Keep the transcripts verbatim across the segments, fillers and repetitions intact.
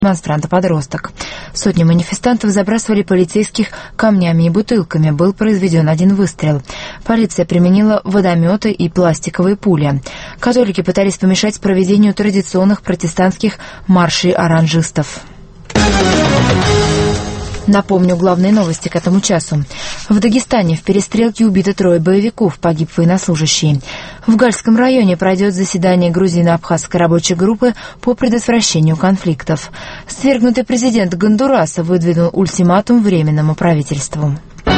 демонстранта-подросток. Сотни манифестантов забрасывали полицейских камнями и бутылками. Был произведен один выстрел. Полиция применила водометы и пластиковые пули. Католики пытались помешать проведению традиционных протестантских маршей оранжистов. Напомню главные новости к этому часу. В Дагестане в перестрелке убито трое боевиков, погиб военнослужащий. В Гальском районе пройдет заседание грузино-абхазской рабочей группы по предотвращению конфликтов. Свергнутый президент Гондураса выдвинул ультиматум Временному правительству.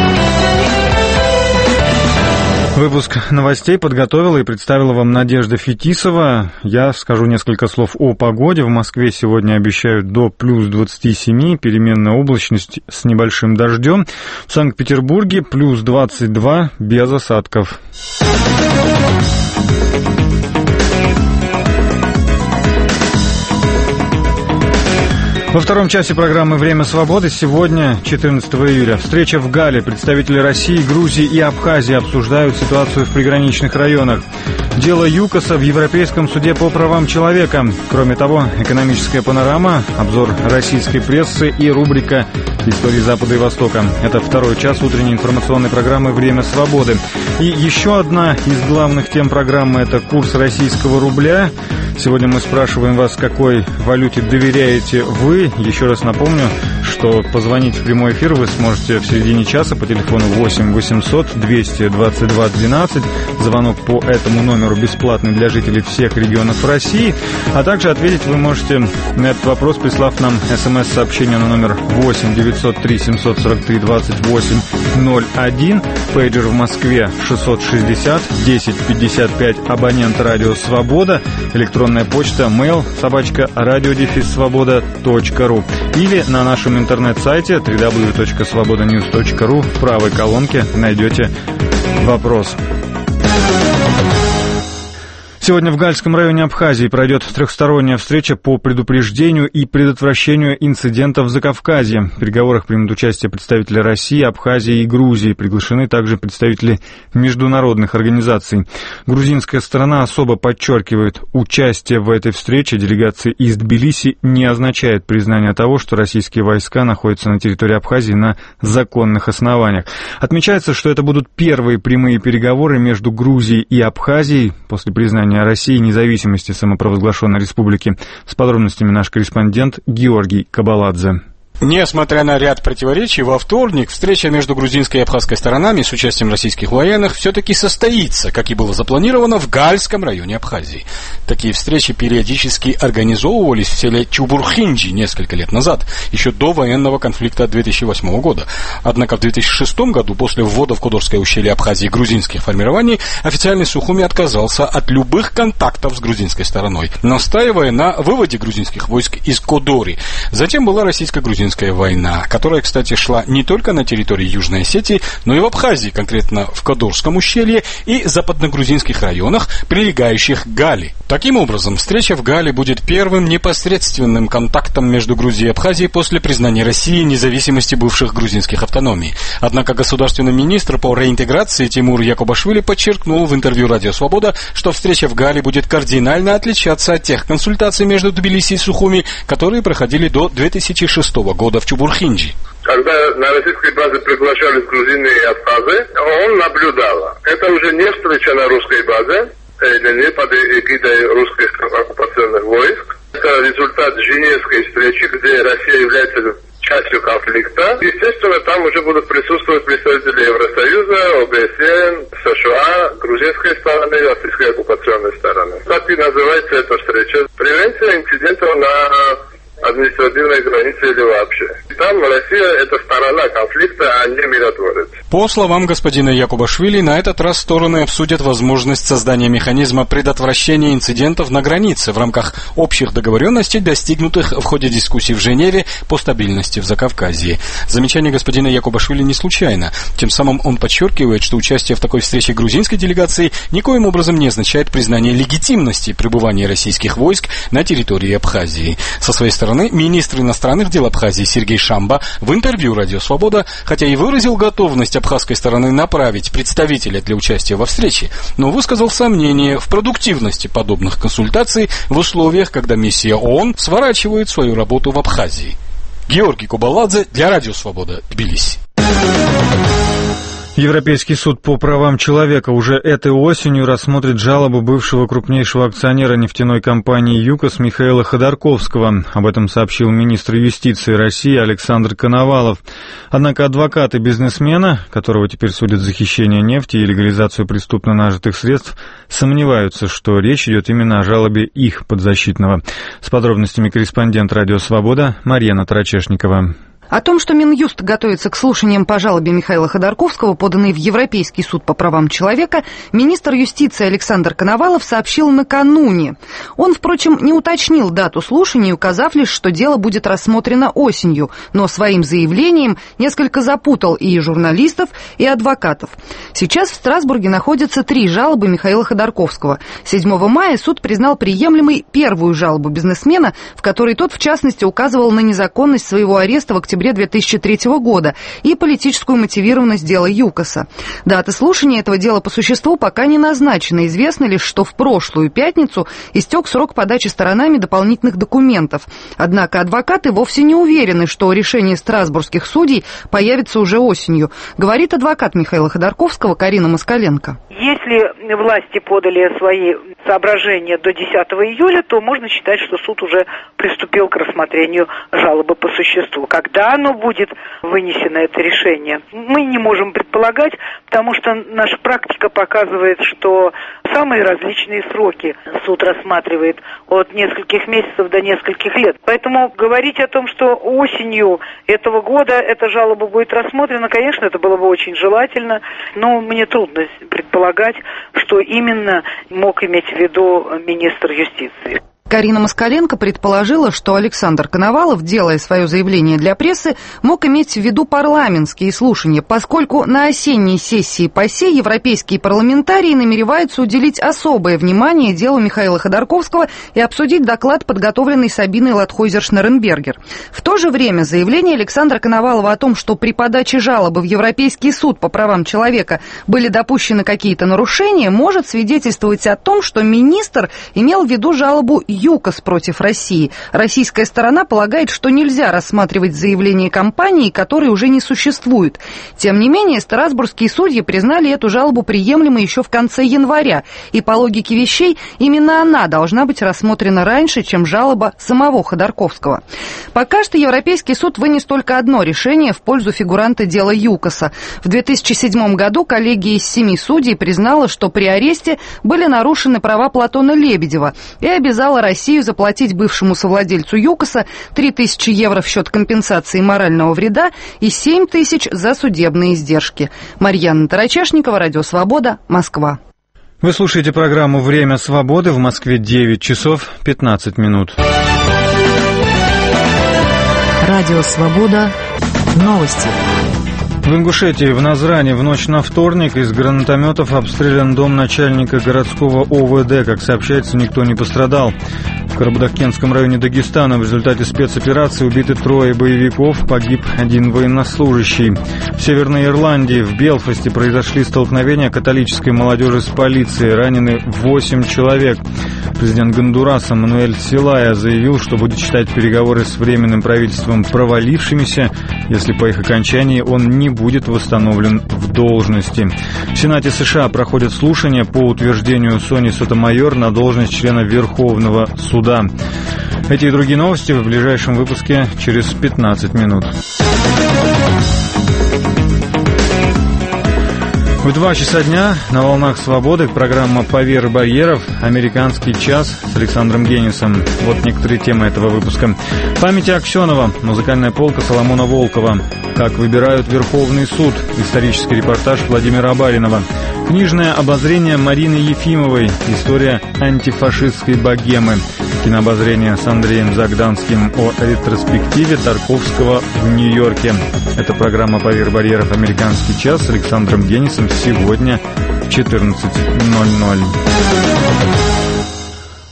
Выпуск новостей подготовила и представила вам Надежда Фетисова. Я скажу несколько слов о погоде. В Москве сегодня обещают до плюс двадцать семь, переменная облачность с небольшим дождем. В Санкт-Петербурге плюс двадцать два, без осадков. Во втором часе программы «Время свободы» сегодня, четырнадцатого июля, встреча в Гале. Представители России, Грузии и Абхазии обсуждают ситуацию в приграничных районах. Дело ЮКОСа в Европейском суде по правам человека. Кроме того, экономическая панорама, обзор российской прессы и рубрика «Истории Запада и Востока». Это второй час утренней информационной программы «Время свободы». И еще одна из главных тем программы – это курс российского рубля. Сегодня мы спрашиваем вас, какой валюте доверяете вы. Еще раз напомню, что позвонить в прямой эфир вы сможете в середине часа по телефону восемь восемьсот двести двадцать два двенадцать. Звонок по этому номеру бесплатный для жителей всех регионов России. А также ответить вы можете на этот вопрос, прислав нам смс-сообщение на номер восемь девятьсот три семьсот сорок три двадцать восемь ноль один. Пейджер в Москве шестьсот шестьдесят десять пятьдесят пять. Абонент «Радио Свобода». Электронная почта mail собачка радиодефис-свобода точка ру. Или на нашем интернет-сайте дабл ю дабл ю дабл ю точка свобода ньюс точка ру в правой колонке найдете вопрос. Сегодня в Гальском районе Абхазии пройдет трехсторонняя встреча по предупреждению и предотвращению инцидентов в Закавказье. В переговорах примут участие представители России, Абхазии и Грузии. Приглашены также представители международных организаций. Грузинская сторона особо подчеркивает, участие в этой встрече делегации из Тбилиси не означает признание того, что российские войска находятся на территории Абхазии на законных основаниях. Отмечается, что это будут первые прямые переговоры между Грузией и Абхазией после признания России независимости самопровозглашенной республики. С подробностями наш корреспондент Георгий Кабаладзе. Несмотря на ряд противоречий, во вторник встреча между грузинской и абхазской сторонами с участием российских военных все-таки состоится, как и было запланировано, в Гальском районе Абхазии. Такие встречи периодически организовывались в селе Чубурхинджи несколько лет назад, еще до военного конфликта две тысячи восьмого года. Однако в две тысячи шестом году, после ввода в Кодорское ущелье Абхазии грузинских формирований, официальный Сухуми отказался от любых контактов с грузинской стороной, настаивая на выводе грузинских войск из Кодори. Затем была российско-грузинская война, которая, кстати, шла не только на территории Южной Осетии, но и в Абхазии, конкретно в Кодорском ущелье и западногрузинских районах, прилегающих к Гале. Таким образом, встреча в Гале будет первым непосредственным контактом между Грузией и Абхазией после признания России независимости бывших грузинских автономий. Однако государственный министр по реинтеграции Тимур Якубашвили подчеркнул в интервью «Радио Свобода», что встреча в Гале будет кардинально отличаться от тех консультаций между Тбилиси и Сухуми, которые проходили до две тысячи шестого года в Чубурхинджи. Когда на российской базе приглашались грузины и абхазы, он наблюдал. Это уже не встреча на русской базе, или не под эгидой русских оккупационных войск. Это результат Женевской встречи, где Россия является частью конфликта. Естественно, там уже будут присутствовать представители Евросоюза, ОБСЕ, США, грузинской стороны, российской оккупационной стороны. Так и называется эта встреча. Превенция инцидентов на административной границе или вообще. И там Россия — это сторона конфликта, а не миротворец. По словам господина Якубашвили, на этот раз стороны обсудят возможность создания механизма предотвращения инцидентов на границе в рамках общих договоренностей, достигнутых в ходе дискуссий в Женеве по стабильности в Закавказье. Замечание господина Якубашвили не случайно. Тем самым он подчеркивает, что участие в такой встрече грузинской делегации никоим образом не означает признание легитимности пребывания российских войск на территории Абхазии. Со своей стороны, министр иностранных дел Абхазии Сергей Шандр Шамба в интервью «Радио Свобода», хотя и выразил готовность абхазской стороны направить представителя для участия во встрече, но высказал сомнение в продуктивности подобных консультаций в условиях, когда миссия ООН сворачивает свою работу в Абхазии. Георгий Кубаладзе для «Радио Свобода», Тбилиси. Европейский суд по правам человека уже этой осенью рассмотрит жалобу бывшего крупнейшего акционера нефтяной компании «ЮКОС» Михаила Ходорковского. Об этом сообщил министр юстиции России Александр Коновалов. Однако адвокаты бизнесмена, которого теперь судят за хищение нефти и легализацию преступно нажитых средств, сомневаются, что речь идет именно о жалобе их подзащитного. С подробностями корреспондент «Радио Свобода» Марьяна Тарачешникова. О том, что Минюст готовится к слушаниям по жалобе Михаила Ходорковского, поданной в Европейский суд по правам человека, министр юстиции Александр Коновалов сообщил накануне. Он, впрочем, не уточнил дату слушаний, указав лишь, что дело будет рассмотрено осенью, но своим заявлением несколько запутал и журналистов, и адвокатов. Сейчас в Страсбурге находятся три жалобы Михаила Ходорковского. седьмого мая суд признал приемлемой первую жалобу бизнесмена, в которой тот, в частности, указывал на незаконность своего ареста в октябре две тысячи третьего года и политическую мотивированность дела ЮКОСа. Дата слушания этого дела по существу пока не назначена. Известно лишь, что в прошлую пятницу истек срок подачи сторонами дополнительных документов. Однако адвокаты вовсе не уверены, что решение страсбургских судей появится уже осенью, говорит адвокат Михаила Ходорковского Карина Москаленко. Если власти подали свои соображения до десятого июля, то можно считать, что суд уже приступил к рассмотрению жалобы по существу. Когда оно будет вынесено, это решение, мы не можем предполагать, потому что наша практика показывает, что самые различные сроки суд рассматривает от нескольких месяцев до нескольких лет. Поэтому говорить о том, что осенью этого года эта жалоба будет рассмотрена, конечно, это было бы очень желательно, но мне трудно предполагать, что именно мог иметь в виду министр юстиции. Карина Москаленко предположила, что Александр Коновалов, делая свое заявление для прессы, мог иметь в виду парламентские слушания, поскольку на осенней сессии ПАСЕ европейские парламентарии намереваются уделить особое внимание делу Михаила Ходорковского и обсудить доклад, подготовленный Сабиной Латхойзер-Шнеренбергер. В то же время заявление Александра Коновалова о том, что при подаче жалобы в Европейский суд по правам человека были допущены какие-то нарушения, может свидетельствовать о том, что министр имел в виду жалобу ЮКОС против России. Российская сторона полагает, что нельзя рассматривать заявление компании, которой уже не существует. Тем не менее, страсбургские судьи признали эту жалобу приемлемой еще в конце января, и по логике вещей именно она должна быть рассмотрена раньше, чем жалоба самого Ходорковского. Пока что Европейский суд вынес только одно решение в пользу фигуранта дела ЮКОСа. В две тысячи седьмом году коллегия из семи судей признала, что при аресте были нарушены права Платона Лебедева и обязала Россию заплатить бывшему совладельцу ЮКОСа три тысячи евро в счет компенсации морального вреда и семь тысяч за судебные издержки. Марьяна Тарачешникова, Радио Свобода, Москва. Вы слушаете программу «Время свободы». В Москве девять часов пятнадцать минут. Радио Свобода. Новости. В Ингушетии в Назране в ночь на вторник из гранатометов обстрелян дом начальника городского ОВД. Как сообщается, никто не пострадал. В Карабудаккенском районе Дагестана в результате спецоперации убиты трое боевиков, погиб один военнослужащий. В Северной Ирландии в Белфасте произошли столкновения католической молодежи с полицией. Ранены восемь человек. Президент Гондураса Мануэль Селая заявил, что будет считать переговоры с временным правительством провалившимися, если по их окончании он не будет восстановлен в должности. В Сенате США проходят слушания по утверждению Сони Сотомайор на должность члена Верховного суда. Эти и другие новости в ближайшем выпуске через пятнадцать минут. В два часа дня на волнах свободы программа «Поверх барьеров. Американский час» с Александром Генисом. Вот некоторые темы этого выпуска. Памяти Аксенова. Музыкальная полка Соломона Волкова. Как выбирают Верховный суд. Исторический репортаж Владимира Баринова. Книжное обозрение Марины Ефимовой. История антифашистской богемы. Кинообозрение с Андреем Загданским о ретроспективе Тарковского в Нью-Йорке. Это программа «Поверх барьеров. Американский час» с Александром Генисом сегодня в четырнадцать ноль ноль.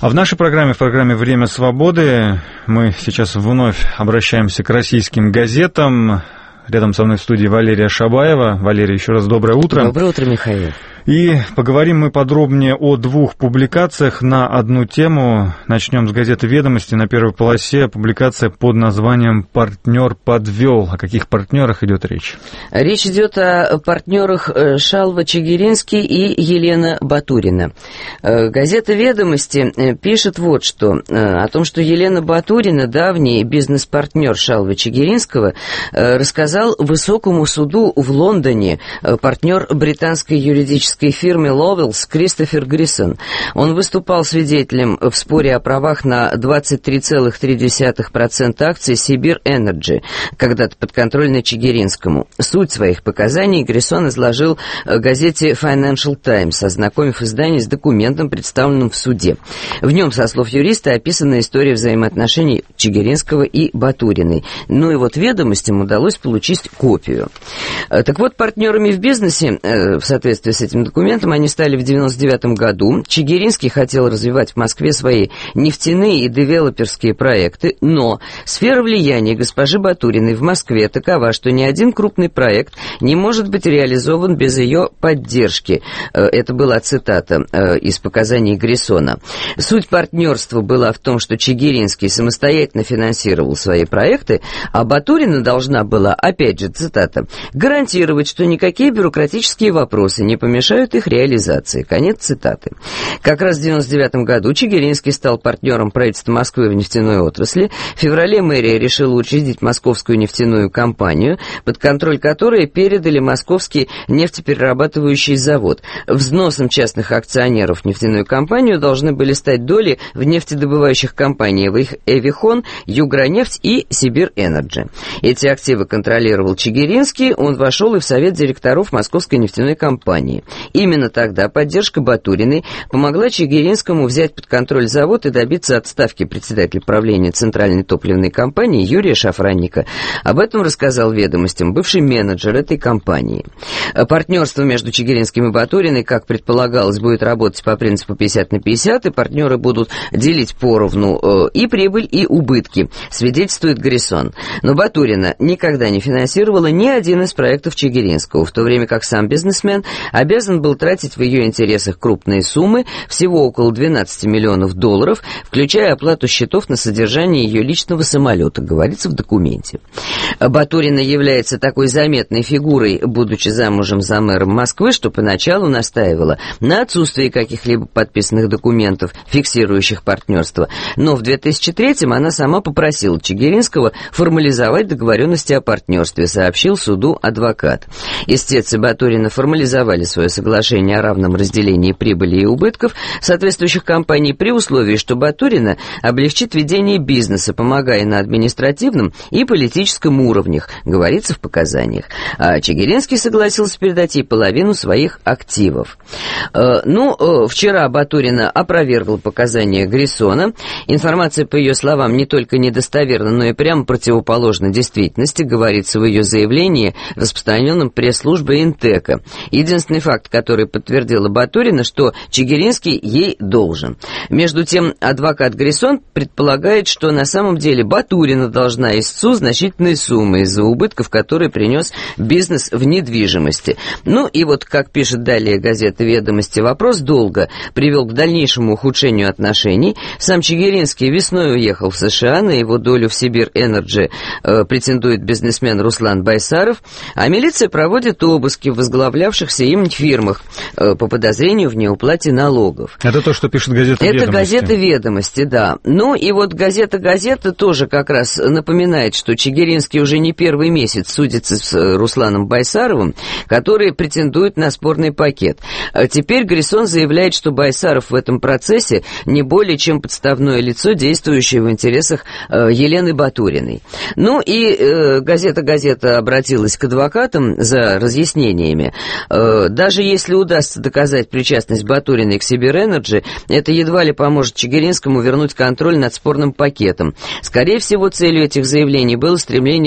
А в нашей программе, в программе «Время свободы», мы сейчас вновь обращаемся к российским газетам. Рядом со мной в студии Валерия Шабаева. Валерия, еще раз доброе утро. Доброе утро, Михаил. И поговорим мы подробнее о двух публикациях на одну тему. Начнем с газеты «Ведомости». На первой полосе публикация под названием «Партнер подвел». О каких партнерах идет речь? Речь идет о партнерах Шалва Чигиринский и Елена Батурина. Газета «Ведомости» пишет вот что. О том, что Елена Батурина, давний бизнес-партнер Шалва Чигиринского, рассказал высокому суду в Лондоне партнер британской юридической фирмы Ловелс Кристофер Грисон. Он выступал свидетелем в споре о правах на двадцать три целых три десятых процента акций Сибир Энерджи, когда-то подконтрольной Чигиринскому. Суть своих показаний Грисон изложил газете Financial Times, ознакомив издание с документом, представленным в суде. В нем, со слов юриста, описана история взаимоотношений Чигиринского и Батуриной. Ну и вот «Ведомостям» удалось получить копию. Так вот, партнерами в бизнесе, в соответствии с этим документом, они стали в девяносто девятом году. Чигиринский хотел развивать в Москве свои нефтяные и девелоперские проекты, но сфера влияния госпожи Батуриной в Москве такова, что ни один крупный проект не может быть реализован без ее поддержки. Это была цитата из показаний Грисона. Суть партнерства была в том, что Чигиринский самостоятельно финансировал свои проекты, а Батурина должна была, опять же, цитата, гарантировать, что никакие бюрократические вопросы не помешают их реализации. Конец цитаты. Как раз в девяносто девятом году Чигиринский стал партнером правительства Москвы в нефтяной отрасли. В феврале мэрия решила учредить Московскую нефтяную компанию, под контроль которой передали Московский нефтеперерабатывающий завод. Взносом частных акционеров в нефтяную компанию должны были стать доли в нефтедобывающих компаниях Эвихон, Югронефть и Сибир Энерджи. Эти активы контролировал Чигиринский, он вошел и в совет директоров Московской нефтяной компании. Именно тогда поддержка Батуриной помогла Чигиринскому взять под контроль завод и добиться отставки председателя правления Центральной топливной компании Юрия Шафранника. Об этом рассказал «Ведомостям» бывший менеджер этой компании. Партнерство между Чигиринским и Батуриной, как предполагалось, будет работать по принципу пятьдесят на пятьдесят, и партнеры будут делить поровну и прибыль, и убытки, свидетельствует Грисон. Но Батурина никогда не финансировала ни один из проектов Чигиринского, в то время как сам бизнесмен обязан был тратить в ее интересах крупные суммы, всего около двенадцать миллионов долларов, включая оплату счетов на содержание ее личного самолета, говорится в документе. Батурина является такой заметной фигурой, будучи замужем за мэром Москвы, что поначалу настаивала на отсутствии каких-либо подписанных документов, фиксирующих партнерство. Но в две тысячи третьем она сама попросила Чигиринского формализовать договоренности о партнерстве, сообщил суду адвокат. Истец и Батурина формализовали свое соглашение о равном разделении прибыли и убытков соответствующих компаний при условии, что Батурина облегчит ведение бизнеса, помогая на административном и политическом уровнях, говорится в показаниях. А Чигиринский согласился передать ей половину своих активов. Э, ну, э, вчера Батурина опровергла показания Грисона. Информация, по ее словам, не только недостоверна, но и прямо противоположна действительности, говорится в ее заявлении, распространенном пресс-службой Интека. Единственный факт, который подтвердила Батурина, что Чигиринский ей должен. Между тем, адвокат Грисон предполагает, что на самом деле Батурина должна истцу значительные суммы из-за убытков, которые принес бизнес в недвижимости. Ну и вот, как пишет далее газета «Ведомости», вопрос долга привел к дальнейшему ухудшению отношений. Сам Чигиринский весной уехал в США, на его долю в Сибир Энерджи э, претендует бизнесмен Руслан Байсаров, а милиция проводит обыски в возглавлявшихся им фирмах э, по подозрению в неуплате налогов. Это то, что пишет газета «Ведомости». Это газета «Ведомости», да. Ну и вот газета «Газета» тоже как раз напоминает, что Чигиринский уже не первый месяц судится с Русланом Байсаровым, который претендует на спорный пакет. Теперь Грисон заявляет, что Байсаров в этом процессе не более чем подставное лицо, действующее в интересах Елены Батуриной. Ну и э, газета «Газета» обратилась к адвокатам за разъяснениями. Э, даже если удастся доказать причастность Батуриной к Сибир Энерджи, это едва ли поможет Чигиринскому вернуть контроль над спорным пакетом. Скорее всего, целью этих заявлений было стремление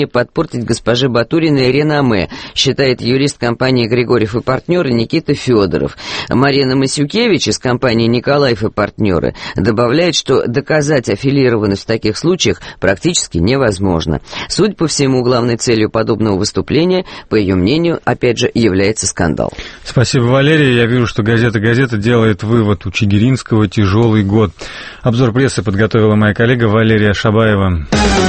желание подпортить госпоже Батуриной реноме, считает юрист компании «Григорьев и партнеры» Никита Федоров. Марина Масюкевич из компании «Николаев и партнеры» добавляет, что доказать аффилированность в таких случаях практически невозможно. Судя по всему, главной целью подобного выступления, по ее мнению, опять же, является скандал. Спасибо, Валерия. Я вижу, что газета «Газета» делает вывод: у Чигиринского тяжелый год. Обзор прессы подготовила моя коллега Валерия Шабаева.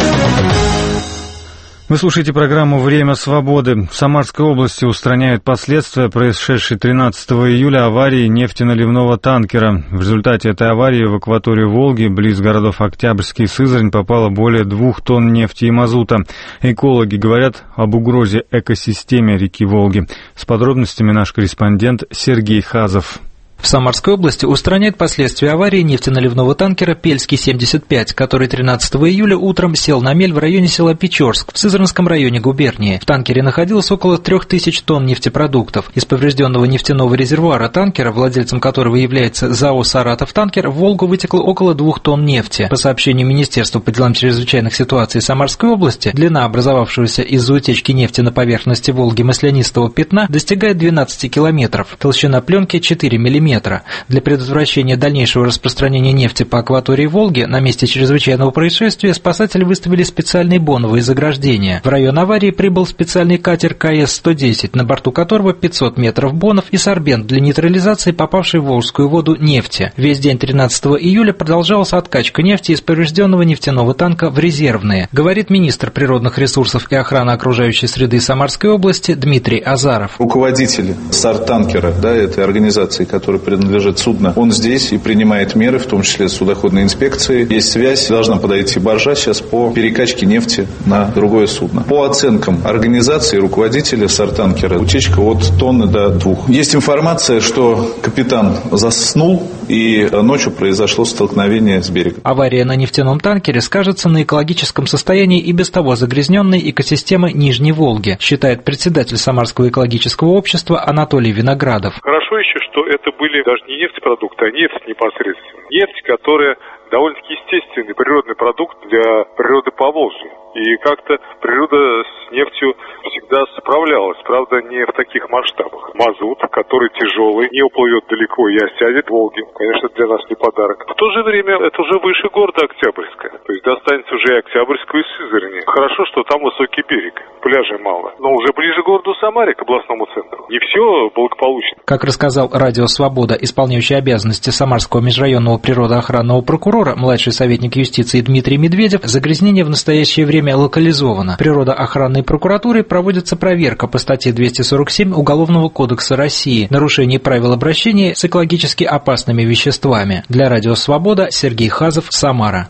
Вы слушаете программу «Время свободы». В Самарской области устраняют последствия происшедшей тринадцатого июля аварии нефтеналивного танкера. В результате этой аварии в акваторию Волги, близ городов Октябрьский и Сызрань, попало более двух тонн нефти и мазута. Экологи говорят об угрозе экосистеме реки Волги. С подробностями наш корреспондент Сергей Хазов. В Самарской области устраняют последствия аварии нефтеналивного танкера «Пельский семьдесят пять», который тринадцатого июля утром сел на мель в районе села Печорск в Сызранском районе губернии. В танкере находилось около трех тысяч тонн нефтепродуктов. Из поврежденного нефтяного резервуара танкера, владельцем которого является ЗАО «Саратовтанкер», в Волгу вытекло около двух тонн нефти. По сообщению Министерства по делам чрезвычайных ситуаций Самарской области, длина образовавшегося из-за утечки нефти на поверхности Волги маслянистого пятна достигает двенадцати километров, толщина пленки четыре миллиметра. Для предотвращения дальнейшего распространения нефти по акватории Волги на месте чрезвычайного происшествия спасатели выставили специальные боновые заграждения. В район аварии прибыл специальный катер ка эс сто десять, на борту которого пятьсот метров бонов и сорбент для нейтрализации попавшей в волжскую воду нефти. Весь день тринадцатого июля продолжалась откачка нефти из поврежденного нефтяного танка в резервные, говорит министр природных ресурсов и охраны окружающей среды Самарской области Дмитрий Азаров. Руководитель Сартанкера, да, этой организации, которая принадлежит судно, он здесь и принимает меры, в том числе судоходной инспекции. Есть связь, должна подойти баржа сейчас по перекачке нефти на другое судно. По оценкам организации руководителя Сартанкера, утечка от тонны до двух. Есть информация, что капитан заснул и ночью произошло столкновение с берегом. Авария на нефтяном танкере скажется на экологическом состоянии и без того загрязненной экосистемы Нижней Волги, считает председатель Самарского экологического общества Анатолий Виноградов. Хорошо еще, что это были даже не нефтепродукты, а нефть непосредственно. Нефть, которая довольно-таки естественный природный продукт для природы Поволжья. И как-то природа с нефтью всегда справлялась, правда, не в таких масштабах. Мазут, который тяжелый, не уплывет далеко и осядет в Волге, конечно, для нас не подарок. В то же время это уже выше города Октябрьска, то есть достанется уже и Октябрьскую, и Сызрани. Хорошо, что там высокий берег, пляжей мало, но уже ближе к городу Самаре, к областному центру. Не все благополучно. Как рассказал Радио Свобода, исполняющий обязанности Самарского межрайонного природоохранного прокурора, младший советник юстиции Дмитрий Медведев, загрязнение в настоящее время локализовано. Природоохранной прокуратурой проводится проверка по статье двести сорок семь Уголовного кодекса России «Нарушение правил обращения с экологически опасными веществами». Для Радио Свобода Сергей Хазов, Самара.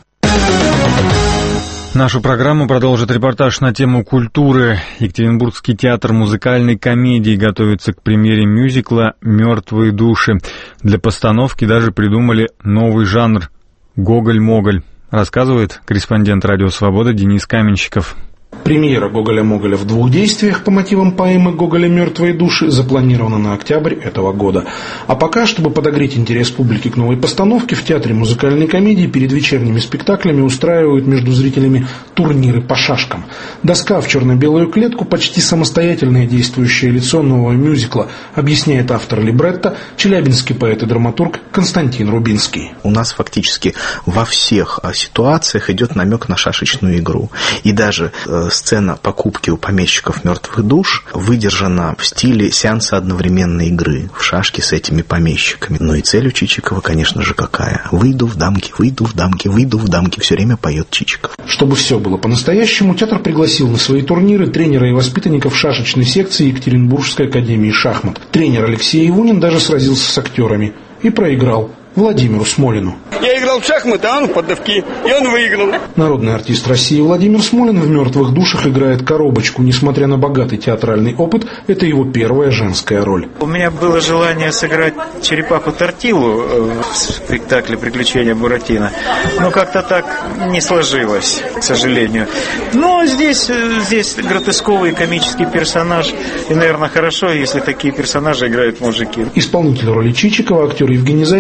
Нашу программу продолжит репортаж на тему культуры. Екатеринбургский театр музыкальной комедии готовится к премьере мюзикла «Мертвые души». Для постановки даже придумали новый жанр «Гоголь-моголь». Рассказывает корреспондент «Радио Свобода» Денис Каменщиков. Премьера «Гоголя-Моголя» в двух действиях по мотивам поэмы Гоголя «Мертвые души» запланирована на октябрь этого года. А пока, чтобы подогреть интерес публики к новой постановке, в Театре музыкальной комедии перед вечерними спектаклями устраивают между зрителями турниры по шашкам. Доска в черно-белую клетку – почти самостоятельное действующее лицо нового мюзикла, объясняет автор либретто, челябинский поэт и драматург Константин Рубинский. У нас фактически во всех ситуациях идет намек на шашечную игру. И даже сцена покупки у помещиков мертвых душ выдержана в стиле сеанса одновременной игры в шашки с этими помещиками. Но и цель у Чичикова, конечно же, какая? Выйду в дамки, выйду в дамки, выйду в дамки. Все время поет Чичиков. Чтобы все было по-настоящему, театр пригласил на свои турниры тренера и воспитанников шашечной секции Екатеринбургской академии шахмат. Тренер Алексей Ивунин даже сразился с актерами и проиграл Владимиру Смолину. Я играл в шахматы, а он в поддавки, и он выиграл. Народный артист России Владимир Смолин в «Мертвых душах» играет коробочку. Несмотря на богатый театральный опыт, это его первая женская роль. У меня было желание сыграть черепаху Тортилу в спектакле «Приключения Буратино», но как-то так не сложилось, к сожалению. Но здесь, здесь гротесковый комический персонаж, и, наверное, хорошо, если такие персонажи играют мужики. Исполнитель роли Чичикова, актер Евгений Зайцев, настаивает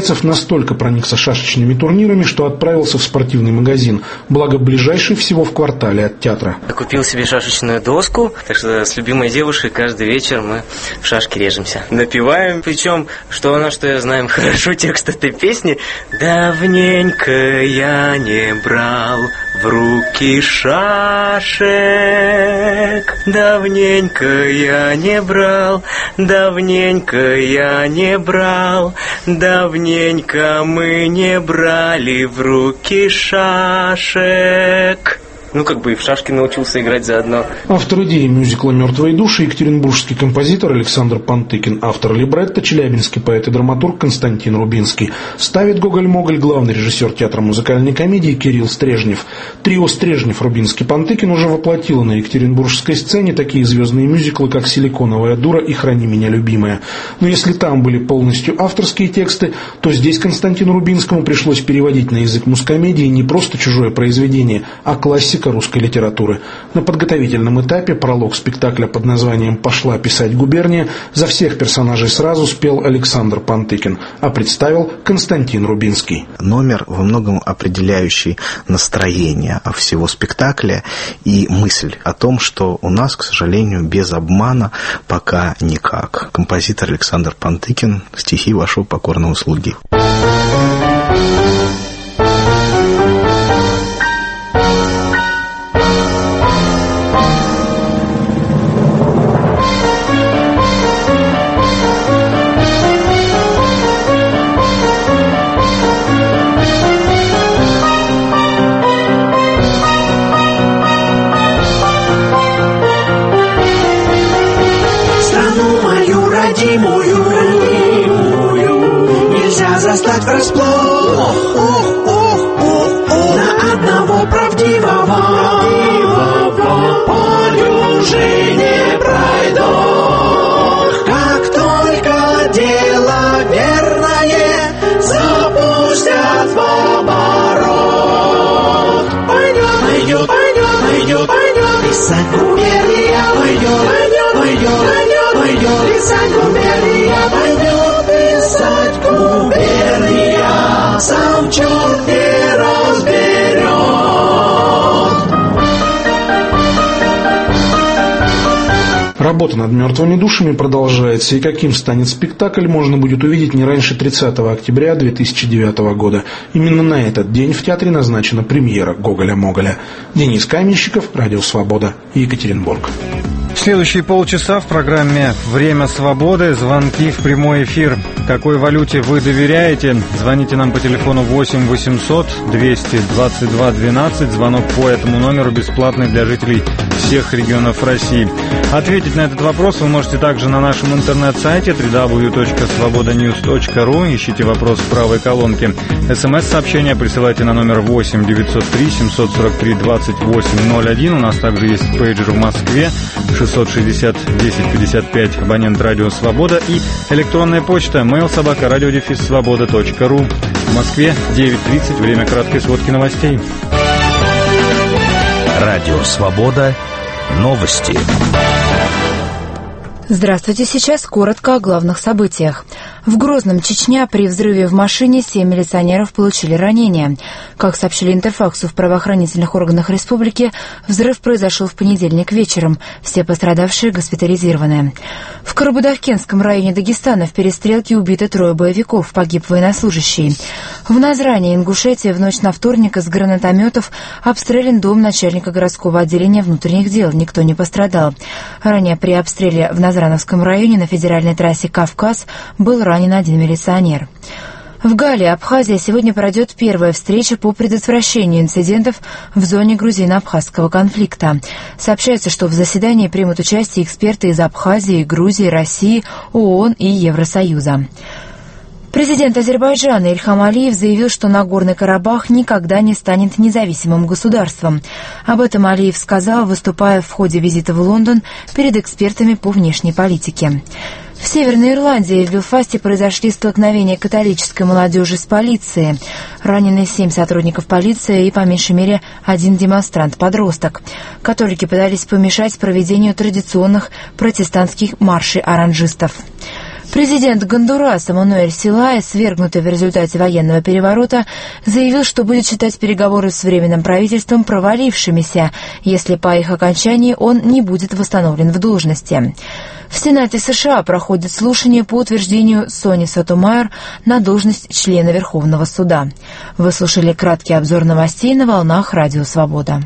настолько проникся шашечными турнирами, что отправился в спортивный магазин, благо ближайший всего в квартале от театра. Купил себе шашечную доску, так что с любимой девушкой каждый вечер мы в шашки режемся. Напеваем, причем, что она, что я знаем хорошо текст этой песни. Давненько я не брал в руки шашек, давненько я не брал, давненько я не брал, давненько мы не брали в руки шашек. Ну, как бы и в шашки научился играть заодно. Автор идеи мюзикла «Мертвые души» екатеринбургский композитор Александр Пантыкин, автор либретто челябинский поэт и драматург Константин Рубинский. Ставит «Гоголь-Моголь» главный режиссер театра музыкальной комедии Кирилл Стрежнев. Трио Стрежнев, Рубинский, Пантыкин уже воплотило на екатеринбургской сцене такие звездные мюзиклы, как «Силиконовая дура» и «Храни меня, любимая». Но если там были полностью авторские тексты, то здесь Константину Рубинскому пришлось переводить на язык музкомедии не просто чужое произведение, а классика русской литературы. На подготовительном этапе пролог спектакля под названием «Пошла писать губерния» за всех персонажей сразу спел Александр Пантыкин, а представил Константин Рубинский. Номер во многом определяющий настроение всего спектакля и мысль о том, что у нас, к сожалению, без обмана пока никак. Композитор Александр Пантыкин, стихи вашего покорного слуги. Застать врасплох на одного правдивого полю же не пройдут. Как только дело верное запустят в оборот, пойдет, пойдет, пойдет, пойдет, пойдет писать губерния, пойдет, пойдет, пойдет, пойдет писать губерния, пойдет писать губерния, сам черт не разберет. Работа над «Мертвыми душами» продолжается, и каким станет спектакль, можно будет увидеть не раньше тридцатого октября две тысячи девятого года. Именно на этот день в театре назначена премьера «Гоголя-Моголя». Денис Каменщиков, Радио Свобода, Екатеринбург. Следующие полчаса в программе «Время свободы». Звонки в прямой эфир. Какой валюте вы доверяете? Звоните нам по телефону восемь восемьсот двести двадцать два двенадцать. Звонок по этому номеру бесплатный для жителей всех регионов России. Ответить на этот вопрос вы можете также на нашем интернет-сайте дабл ю дабл ю дабл ю точка свобода ньюс точка ру. Ищите вопрос в правой колонке. СМС-сообщение присылайте на номер восемь девятьсот три семьсот сорок три двадцать восемь ноль один. У нас также есть пейджер в Москве шестьсот шестьдесят десять пятьдесят пять, абонент «Радио Свобода», и электронная почта mail собака радио дефис свобода точка ру. В Москве девять тридцать, время краткой сводки новостей. Радио Свобода. Новости. Здравствуйте, сейчас коротко о главных событиях. В Грозном, Чечня, при взрыве в машине семь милиционеров получили ранения. Как сообщили Интерфаксу в правоохранительных органах республики, взрыв произошел в понедельник вечером. Все пострадавшие госпитализированы. В Карабудакенском районе Дагестана в перестрелке убиты трое боевиков, погиб военнослужащий. В Назране, Ингушетия, в ночь на вторник из гранатометов обстрелян дом начальника городского отделения внутренних дел. Никто не пострадал. Ранее при обстреле в Назрановском районе на федеральной трассе «Кавказ» был ранен один милиционер. В Гале, Абхазия, сегодня пройдет первая встреча по предотвращению инцидентов в зоне грузино-абхазского конфликта. Сообщается, что в заседании примут участие эксперты из Абхазии, Грузии, России, ООН и Евросоюза. Президент Азербайджана Ильхам Алиев заявил, что Нагорный Карабах никогда не станет независимым государством. Об этом Алиев сказал, выступая в ходе визита в Лондон перед экспертами по внешней политике. В Северной Ирландии в Белфасте произошли столкновения католической молодежи с полицией. Ранены семь сотрудников полиции и, по меньшей мере, один демонстрант-подросток. Католики пытались помешать проведению традиционных протестантских маршей оранжистов. Президент Гондураса Мануэль Селая, свергнутый в результате военного переворота, заявил, что будет считать переговоры с Временным правительством провалившимися, если по их окончании он не будет восстановлен в должности. В Сенате США проходит слушание по утверждению Сони Сотомайер на должность члена Верховного суда. Вы слушали краткий обзор новостей на волнах Радио Свобода.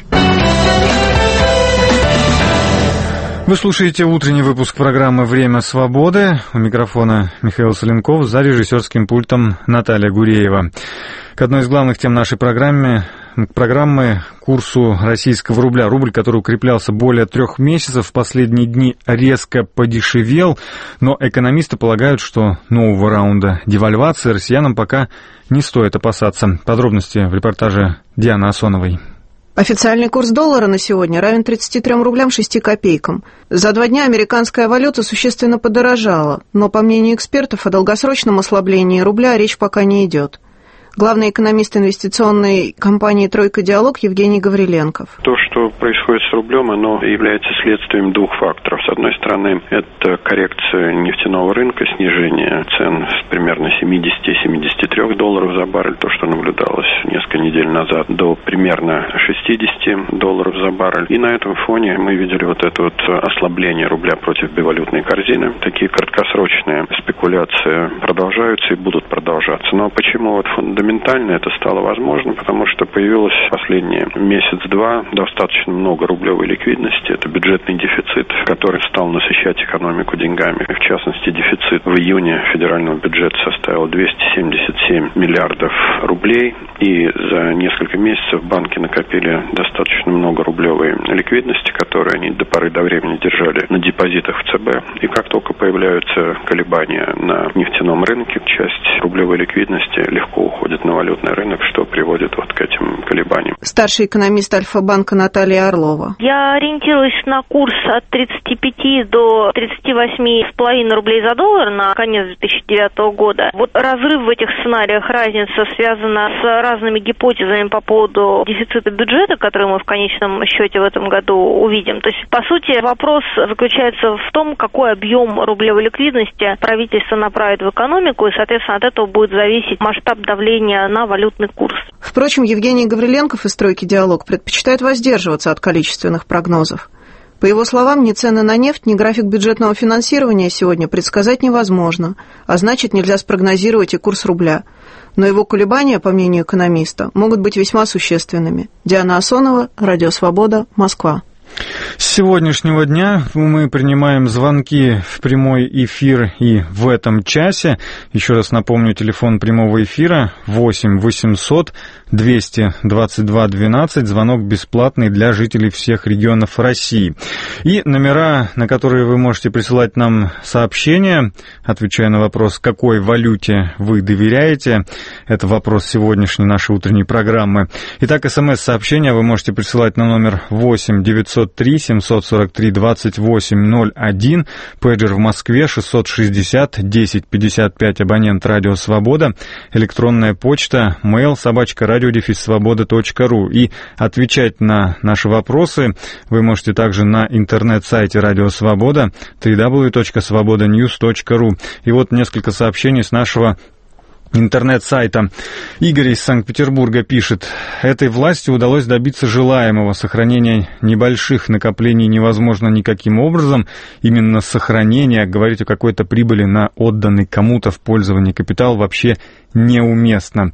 Вы слушаете утренний выпуск программы «Время свободы». У микрофона Михаил Соленков, за режиссерским пультом Наталья Гуреева. К одной из главных тем нашей программы, программы курсу российского рубля. Рубль, который укреплялся более трех месяцев, в последние дни резко подешевел, но экономисты полагают, что нового раунда девальвации россиянам пока не стоит опасаться. Подробности в репортаже Дианы Асоновой. Официальный курс доллара на сегодня равен тридцати трём рублям шести копейкам. За два дня американская валюта существенно подорожала, но, по мнению экспертов, о долгосрочном ослаблении рубля речь пока не идет. Главный экономист инвестиционной компании «Тройка Диалог» Евгений Гавриленков. То, что происходит с рублем, оно является следствием двух факторов. С одной стороны, это коррекция нефтяного рынка, снижение цен с примерно семидесяти - семидесяти трёх долларов за баррель, то, что наблюдалось несколько недель назад, до примерно шестидесяти долларов за баррель. И на этом фоне мы видели вот это вот ослабление рубля против бивалютной корзины. Такие краткосрочные спекуляции продолжаются и будут продолжаться. Но почему вот фундаментально Фундаментально это стало возможно, потому что появилось последние месяц-два достаточно много рублевой ликвидности. Это бюджетный дефицит, который стал насыщать экономику деньгами. В частности, дефицит в июне федерального бюджета составил двести семьдесят семь миллиардов рублей. И за несколько месяцев банки накопили достаточно много рублевой ликвидности, которую они до поры до времени держали на депозитах в ЦБ. И как только появляются колебания на нефтяном рынке, часть рублевой ликвидности легко уходит на валютный рынок, что приводит вот к этим колебаниям. Старший экономист Альфа-банка Наталья Орлова. Я ориентируюсь на курс от тридцати пяти до тридцати восьми с половиной рублей за доллар на конец две тысячи девятого года. Вот разрыв в этих сценариях, разница связана с разными гипотезами по поводу дефицита бюджета, который мы в конечном счете в этом году увидим. То есть, по сути, вопрос заключается в том, какой объем рублевой ликвидности правительство направит в экономику, и, соответственно, от этого будет зависеть масштаб давления на валютный курс. Впрочем, Евгений Гавриленков из «Тройки Диалог» предпочитает воздерживаться от количественных прогнозов. По его словам, ни цены на нефть, ни график бюджетного финансирования сегодня предсказать невозможно, а значит, нельзя спрогнозировать и курс рубля. Но его колебания, по мнению экономиста, могут быть весьма существенными. Диана Асонова, Радио Свобода, Москва. С сегодняшнего дня мы принимаем звонки в прямой эфир и в этом часе. Еще раз напомню, телефон прямого эфира восемь восемьсот двести двадцать два двенадцать, звонок бесплатный для жителей всех регионов России. И номера, на которые вы можете присылать нам сообщения, отвечая на вопрос, какой валюте вы доверяете. Это вопрос сегодняшней нашей утренней программы. Итак, смс-сообщения вы можете присылать на номер восемь девятьсот три семьсот сорок три двадцать восемь ноль один, пейджер в Москве шестьсот шестьдесят десять пятьдесят пять, абонент Радио Свобода, электронная почта mail собачка радио дефис свобода точка ру. И отвечать на наши вопросы вы можете также на интернет-сайте Радио Свобода дабл ю дабл ю дабл ю точка свобода ньюс точка ру. И вот несколько сообщений с нашего интернет-сайта. Игорь из Санкт-Петербурга пишет: этой власти удалось добиться желаемого. Сохранение небольших накоплений невозможно никаким образом. Именно сохранение, говорить о какой-то прибыли на отданный кому-то в пользование капитал вообще неуместно.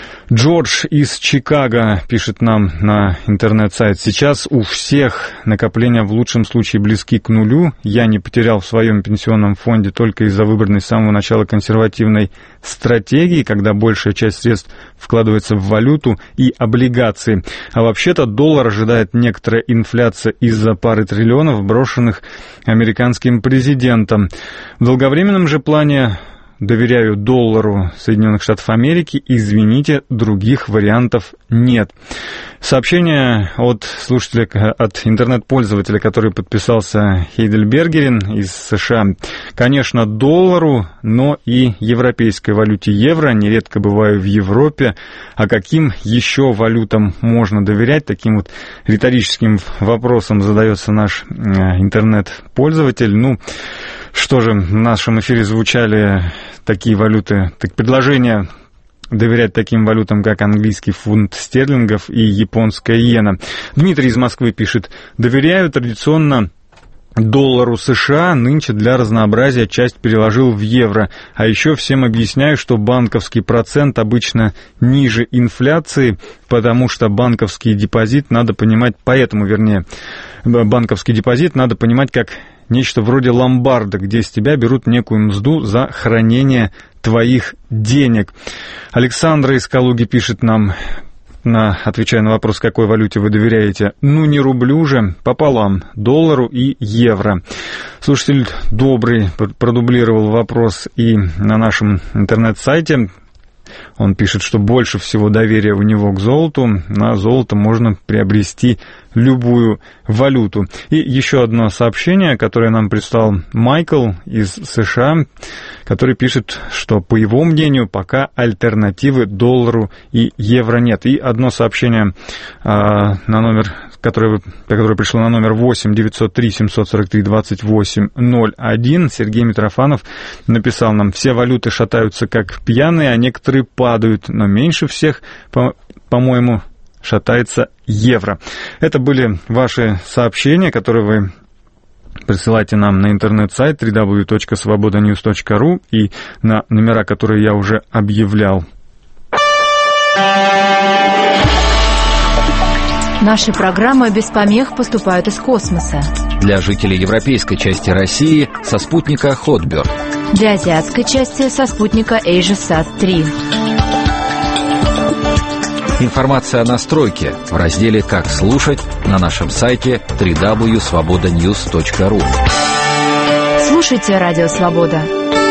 Джордж из Чикаго пишет нам на интернет-сайт: сейчас у всех накопления в лучшем случае близки к нулю. Я не потерял в своем пенсионном фонде только из-за выбранной с самого начала консервативной стратегии, когда большая часть средств вкладывается в валюту и облигации. А вообще-то доллар ожидает некоторая инфляция из-за пары триллионов, брошенных американским президентом. В долговременном же плане доверяю доллару Соединенных Штатов Америки. Извините, других вариантов нет. Сообщение от слушателя, от интернет-пользователя, который подписался Хейдельбергерин из США. Конечно, доллару, но и европейской валюте евро. Нередко бываю в Европе. А каким еще валютам можно доверять? Таким вот риторическим вопросом задается наш интернет-пользователь. Ну, Что же, в нашем эфире звучали такие валюты, так предложения доверять таким валютам, как английский фунт стерлингов и японская иена. Дмитрий из Москвы пишет: доверяю традиционно доллару США, нынче для разнообразия часть переложил в евро. А еще всем объясняю, что банковский процент обычно ниже инфляции, потому что банковский депозит надо понимать, поэтому, вернее, банковский депозит надо понимать как нечто вроде ломбарда, где с тебя берут некую мзду за хранение твоих денег. Александра из Калуги пишет нам, на, отвечая на вопрос, какой валюте вы доверяете: ну, не рублю же, пополам, доллару и евро. Слушатель добрый продублировал вопрос и на нашем интернет-сайте. Он пишет, что больше всего доверия у него к золоту. На золото можно приобрести любую валюту. И еще одно сообщение, которое нам прислал Майкл из США, который пишет, что, по его мнению, пока альтернативы доллару и евро нет. И одно сообщение а, на номер, которое, которое пришло на номер восемь девятьсот три семьсот сорок три двадцать восемь ноль один. Сергей Митрофанов написал нам: все валюты шатаются как пьяные, а некоторые падают, но меньше всех, по- по-моему, шатается евро. Это были ваши сообщения, которые вы присылайте нам на интернет-сайт дабл ю дабл ю дабл ю точка свобода ньюс точка ру и на номера, которые я уже объявлял. Наши программы без помех поступают из космоса. Для жителей европейской части России со спутника Hotbird. Для азиатской части со спутника AsiaSat три. Информация о настройке в разделе «Как слушать» на нашем сайте дабл ю дабл ю дабл ю точка свобода ньюс точка ру. Слушайте Радио Свобода.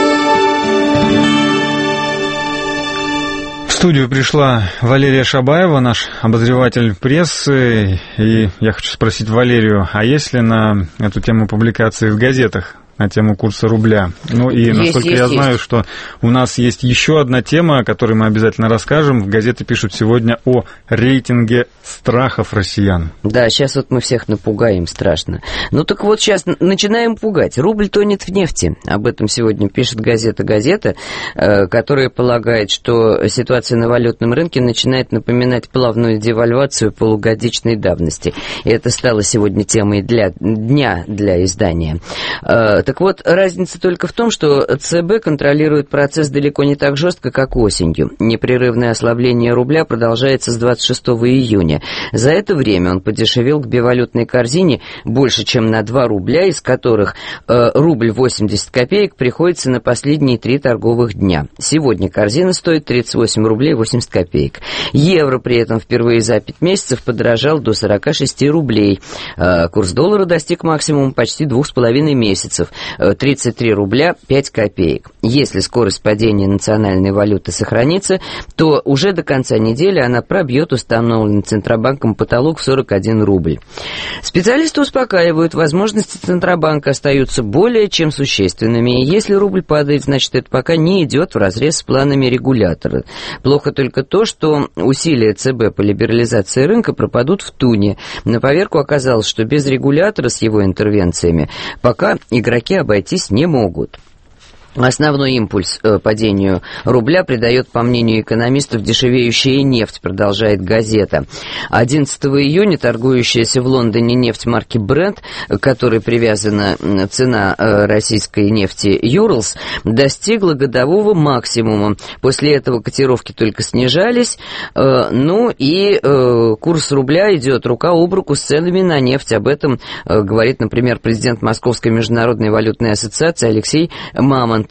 В студию пришла Валерия Шабаева, наш обозреватель прессы. И я хочу спросить Валерию, а есть ли на эту тему публикации в газетах на тему курса рубля? Ну и, есть, насколько есть, я есть. знаю, что у нас есть еще одна тема, о которой мы обязательно расскажем. В газете пишут сегодня о рейтинге страхов россиян. Да, сейчас вот мы всех напугаем страшно. Ну так вот сейчас начинаем пугать. Рубль тонет в нефти. Об этом сегодня пишет газета «Газета», которая полагает, что ситуация на валютном рынке начинает напоминать плавную девальвацию полугодичной давности. И это стало сегодня темой для дня для издания. Так вот, разница только в том, что ЦБ контролирует процесс далеко не так жестко, как осенью. Непрерывное ослабление рубля продолжается с двадцать шестого июня. За это время он подешевел к бивалютной корзине больше, чем на два рубля, из которых э, рубль восемьдесят копеек приходится на последние три торговых дня. Сегодня корзина стоит тридцать восемь рублей восемьдесят копеек. Евро при этом впервые за пять месяцев подорожал до сорок шесть рублей. Э, курс доллара достиг максимума почти двух с половиной месяцев. тридцать три рубля пять копеек. Если скорость падения национальной валюты сохранится, то уже до конца недели она пробьет установленный Центробанком потолок в сорок один рубль. Специалисты успокаивают, возможности Центробанка остаются более чем существенными. И если рубль падает, значит, это пока не идет вразрез с планами регулятора. Плохо только то, что усилия ЦБ по либерализации рынка пропадут в туне. На поверку оказалось, что без регулятора с его интервенциями пока игроки обойтись не могут. Основной импульс э, падению рубля придает, по мнению экономистов, дешевеющая нефть, продолжает газета. одиннадцатого июня торгующаяся в Лондоне нефть марки Brent, к которой привязана цена э, российской нефти Urals, достигла годового максимума. После этого котировки только снижались, э, ну и э, курс рубля идет рука об руку с ценами на нефть. Об этом э, говорит, например, президент Московской международной валютной ассоциации Алексей Мамонтов.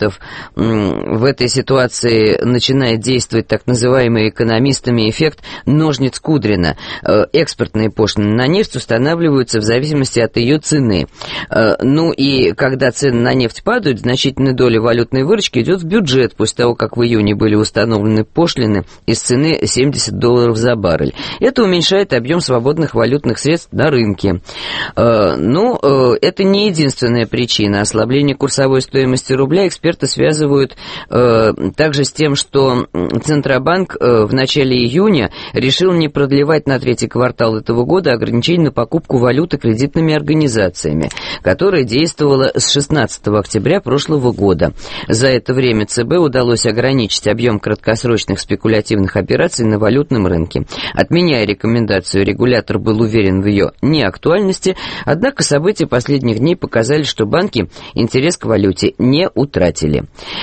В этой ситуации начинает действовать так называемый экономистами эффект ножниц Кудрина. Экспортные пошлины на нефть устанавливаются в зависимости от ее цены. Ну и когда цены на нефть падают, значительная доля валютной выручки идет в бюджет после того, как в июне были установлены пошлины из цены семьдесят долларов за баррель. Это уменьшает объем свободных валютных средств на рынке. Ну, это не единственная причина ослабления курсовой стоимости рубля. эксперты связывают э, также с тем, что Центробанк э, в начале июня решил не продлевать на третий квартал этого года ограничения на покупку валюты кредитными организациями, которое действовало с шестнадцатого октября прошлого года. За это время ЦБ удалось ограничить объем краткосрочных спекулятивных операций на валютном рынке. Отменяя рекомендацию, регулятор был уверен в ее неактуальности, однако события последних дней показали, что банки интерес к валюте не утратили.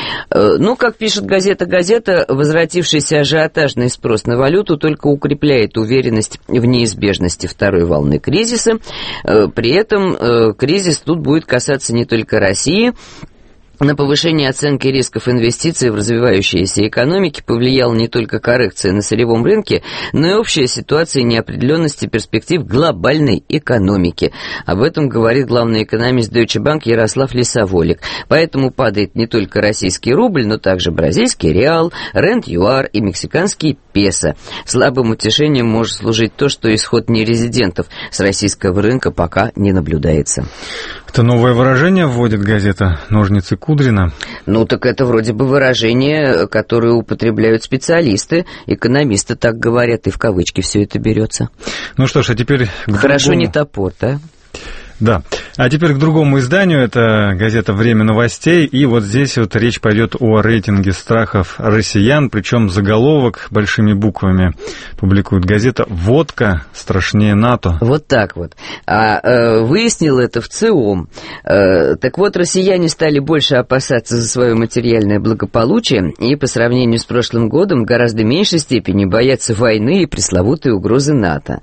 Ну, как пишет газета «Газета», возвратившийся ажиотажный спрос на валюту только укрепляет уверенность в неизбежности второй волны кризиса. При этом кризис тут будет касаться не только России. На повышение оценки рисков инвестиций в развивающиеся экономики повлияла не только коррекция на сырьевом рынке, но и общая ситуация неопределенности перспектив глобальной экономики. Об этом говорит главный экономист Deutsche Bank Ярослав Лисоволик. Поэтому падает не только российский рубль, но также бразильский реал, ренд-юар и мексиканский песо. Слабым утешением может служить то, что исход нерезидентов с российского рынка пока не наблюдается. Это новое выражение вводит газета «Ножницы Кудрина». Ну, так это вроде бы выражение, которое употребляют специалисты, экономисты так говорят, и в кавычки все это берется. Ну что ж, а теперь... Хорошо другому... не топор, да? Да. А теперь к другому изданию. Это газета «Время новостей». И вот здесь вот речь пойдет о рейтинге страхов россиян. Причем заголовок большими буквами публикует газета «Водка страшнее НАТО». Вот так вот. А э, выяснил это в ЦИОМ. Э, так вот, россияне стали больше опасаться за свое материальное благополучие и по сравнению с прошлым годом в гораздо меньшей степени боятся войны и пресловутой угрозы НАТО.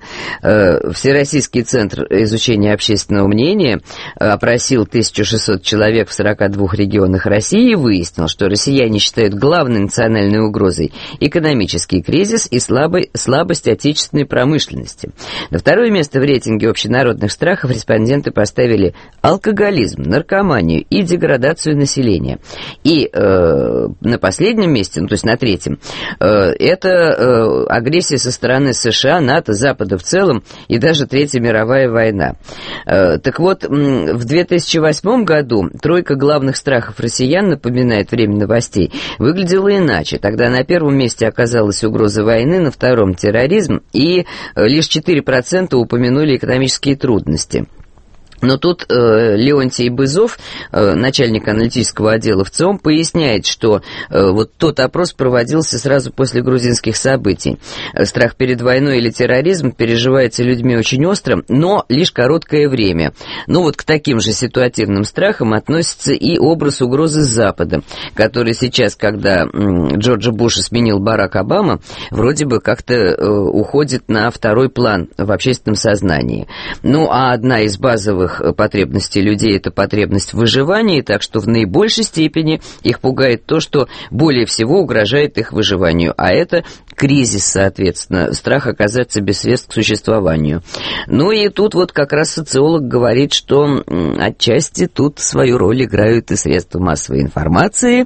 Э, Всероссийский центр изучения общественного мнения опросил тысячу шестьсот человек в сорока двух регионах России и выяснил, что россияне считают главной национальной угрозой экономический кризис и слабый, слабость отечественной промышленности. На второе место в рейтинге общенародных страхов респонденты поставили алкоголизм, наркоманию и деградацию населения. И э, на последнем месте, ну то есть на третьем, э, это э, агрессия со стороны США, НАТО, Запада в целом и даже Третья мировая война. Э, Так вот, в две тысячи восьмом году тройка главных страхов россиян, напоминает «Время новостей», выглядела иначе. Тогда на первом месте оказалась угроза войны, на втором – терроризм, и лишь четыре процента упомянули экономические трудности. Но тут э, Леонтий Бызов, э, начальник аналитического отдела в ЦИОМ, поясняет, что э, вот тот опрос проводился сразу после грузинских событий. Страх перед войной или терроризм переживается людьми очень остро, но лишь короткое время. Ну вот к таким же ситуативным страхам относится и образ угрозы Запада, который сейчас, когда м, Джорджа Буша сменил Барак Обама, вроде бы как-то э, уходит на второй план в общественном сознании. Ну а одна из базовых потребностей людей – это потребность в выживании, так что в наибольшей степени их пугает то, что более всего угрожает их выживанию, а это кризис, соответственно, страх оказаться без средств к существованию. Ну и тут вот как раз социолог говорит, что отчасти тут свою роль играют и средства массовой информации,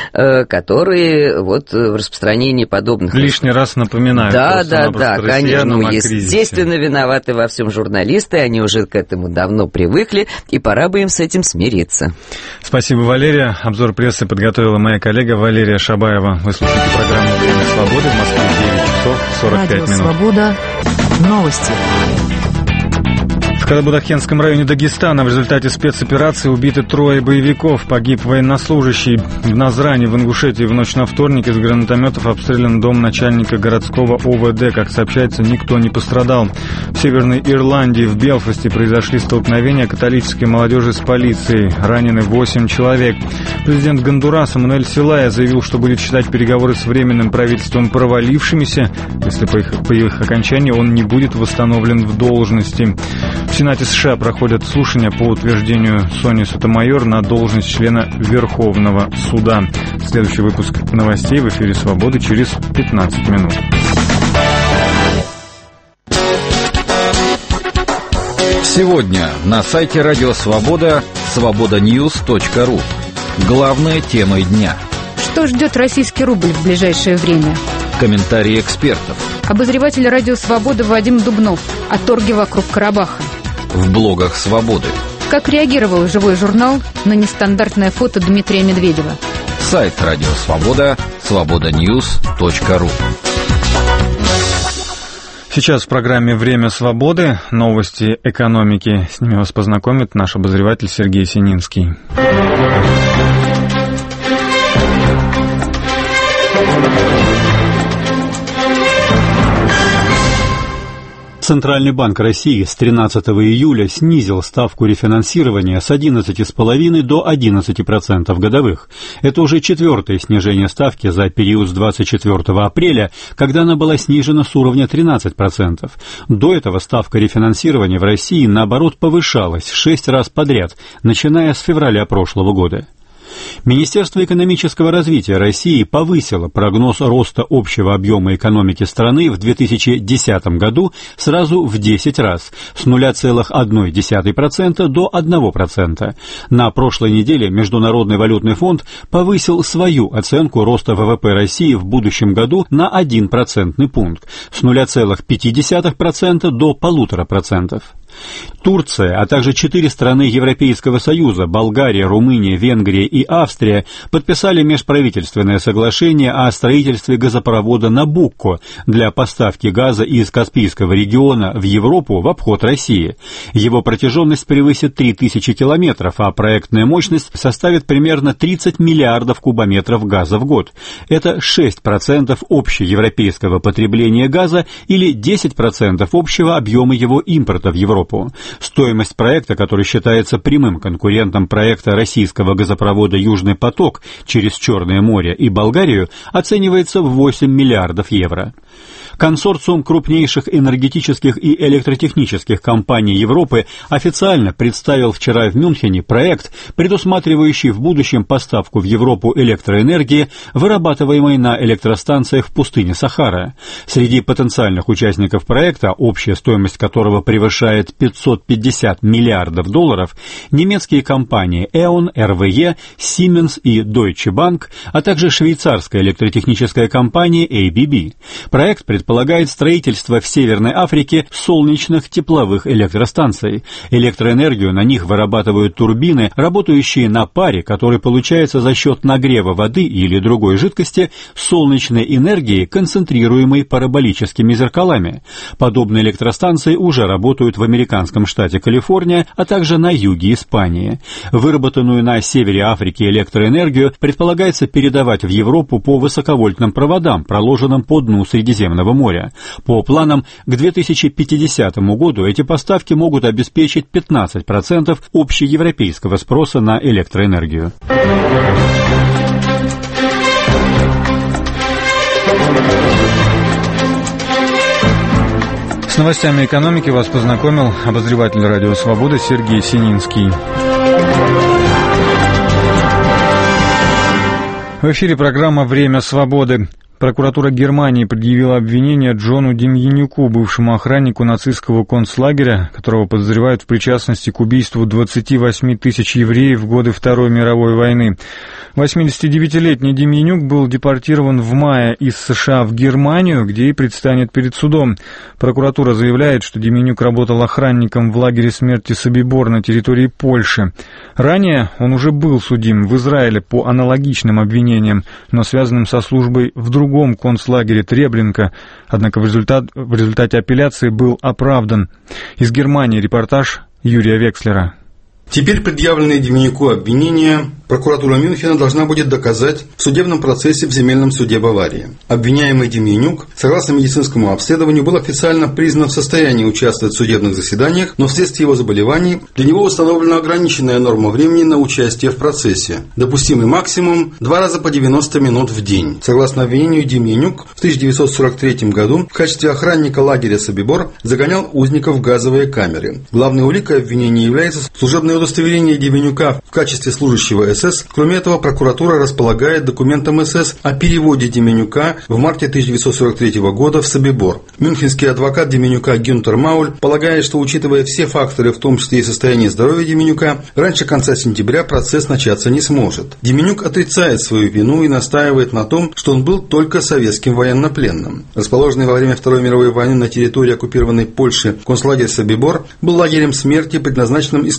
которые вот в распространении подобных... Лишний раз напоминают. Да, да, да, конечно, ну, естественно, виноваты во всем журналисты, они уже к этому давно привыкли, и пора бы им с этим смириться. Спасибо, Валерия. Обзор прессы подготовила моя коллега Валерия Шабаева. Вы слушаете программу «Время свободы» в Москве, девять часов сорок пять минут. Радио «Свобода». Новости. В Карабудакенском районе Дагестана в результате спецоперации убиты трое боевиков. Погиб военнослужащий. В Назране, в Ингушетии, в ночь на вторник из гранатометов обстрелян дом начальника городского ОВД. Как сообщается, никто не пострадал. В Северной Ирландии, в Белфасте, произошли столкновения католической молодежи с полицией. Ранены восемь человек. Президент Гондураса Мануэль Селая заявил, что будет считать переговоры с Временным правительством провалившимися, если по их, по их окончании он не будет восстановлен в должности. В Сенате США проходят слушания по утверждению Сони Сотомайор на должность члена Верховного суда. Следующий выпуск новостей в эфире «Свободы» через пятнадцать минут. Сегодня на сайте Радио Свобода свобода ньюс точка ру. Главные темы дня. Что ждет российский рубль в ближайшее время? Комментарии экспертов. Обозреватель Радио Свобода Вадим Дубнов о торге вокруг Карабаха. В блогах Свободы. Как реагировал живой журнал на нестандартное фото Дмитрия Медведева? Сайт Радио Свобода, свобода ньюс точка ру. Сейчас в программе «Время свободы» новости экономики. С ними вас познакомит наш обозреватель Сергей Сининский. Центральный банк России с тринадцатого июля снизил ставку рефинансирования с одиннадцати целых пяти десятых до одиннадцати процентов годовых. Это уже четвертое снижение ставки за период с двадцать четвёртого апреля, когда она была снижена с уровня тринадцати процентов. До этого ставка рефинансирования в России, наоборот, повышалась шесть раз подряд, начиная с февраля прошлого года. Министерство экономического развития России повысило прогноз роста общего объема экономики страны в две тысячи десятом году сразу в десять раз, с нуля целых одной десятой процента до одного процента. На прошлой неделе Международный валютный фонд повысил свою оценку роста ВВП России в будущем году на один процентный пункт, с нуля целых пяти десятых процента до полутора процентов. Турция, а также четыре страны Европейского Союза, Болгария, Румыния, Венгрия и Австрия, подписали межправительственное соглашение о строительстве газопровода «Набукко» для поставки газа из Каспийского региона в Европу в обход России. Его протяженность превысит три тысячи километров, а проектная мощность составит примерно тридцать миллиардов кубометров газа в год. Это шесть процентов общеевропейского потребления газа или десять процентов общего объема его импорта в Европу. Стоимость проекта, который считается прямым конкурентом проекта российского газопровода «Южный поток» через Черное море и Болгарию, оценивается в восемь миллиардов евро. Консорциум крупнейших энергетических и электротехнических компаний Европы официально представил вчера в Мюнхене проект, предусматривающий в будущем поставку в Европу электроэнергии, вырабатываемой на электростанциях в пустыне Сахара. Среди потенциальных участников проекта, общая стоимость которого превышает пятьсот пятьдесят миллиардов долларов, немецкие компании и о эн, эр вэ е, Siemens и Deutsche Bank, а также швейцарская электротехническая компания эй би би. Проект предполагает строительство в Северной Африке солнечных тепловых электростанций. Электроэнергию на них вырабатывают турбины, работающие на паре, который получается за счет нагрева воды или другой жидкости солнечной энергии, концентрируемой параболическими зеркалами. Подобные электростанции уже работают в американском штате Калифорния, а также на юге Испании. Выработанную на севере Африки электроэнергию предполагается передавать в Европу по высоковольтным проводам, проложенным по дну Средиземного моря. По планам, к две тысячи пятидесятому году эти поставки могут обеспечить пятнадцать процентов общеевропейского спроса на электроэнергию. С новостями экономики вас познакомил обозреватель Радио Свобода Сергей Сининский. В эфире программа «Время свободы». Прокуратура Германии предъявила обвинение Джону Демьянюку, бывшему охраннику нацистского концлагеря, которого подозревают в причастности к убийству двадцати восьми тысяч евреев в годы Второй мировой войны. восьмидесятидевятилетний Демьянюк был депортирован в мае из США в Германию, где и предстанет перед судом. Прокуратура заявляет, что Демьянюк работал охранником в лагере смерти Собибор на территории Польши. Ранее он уже был судим в Израиле по аналогичным обвинениям, но связанным со службой в другом В другом концлагере Треблинка, однако в, результат, в результате апелляции был оправдан. Из Германии репортаж Юрия Векслера. Теперь предъявленные Демьянюку обвинения прокуратура Мюнхена должна будет доказать в судебном процессе в земельном суде Баварии. Обвиняемый Демьянюк, согласно медицинскому обследованию, был официально признан в состоянии участвовать в судебных заседаниях, но вследствие его заболеваний для него установлена ограниченная норма времени на участие в процессе. Допустимый максимум – два раза по девяносто минут в день. Согласно обвинению, Демьянюк в тысяча девятьсот сорок третьем году в качестве охранника лагеря Собибор загонял узников в газовые камеры. Главной уликой обвинения является служебное удостоверение Демьянюка в качестве служащего эс эс. Кроме этого, прокуратура располагает документом эс эс о переводе Демьянюка в марте тысяча девятьсот сорок третьего года в Собибор. Мюнхенский адвокат Демьянюка Гюнтер Мауль полагает, что, учитывая все факторы, в том числе и состояние здоровья Демьянюка, раньше конца сентября процесс начаться не сможет. Демьянюк отрицает свою вину и настаивает на том, что он был только советским военнопленным. Расположенный во время Второй мировой войны на территории оккупированной Польши концлагерь Собибор был лагерем смерти, предназначенным исключительно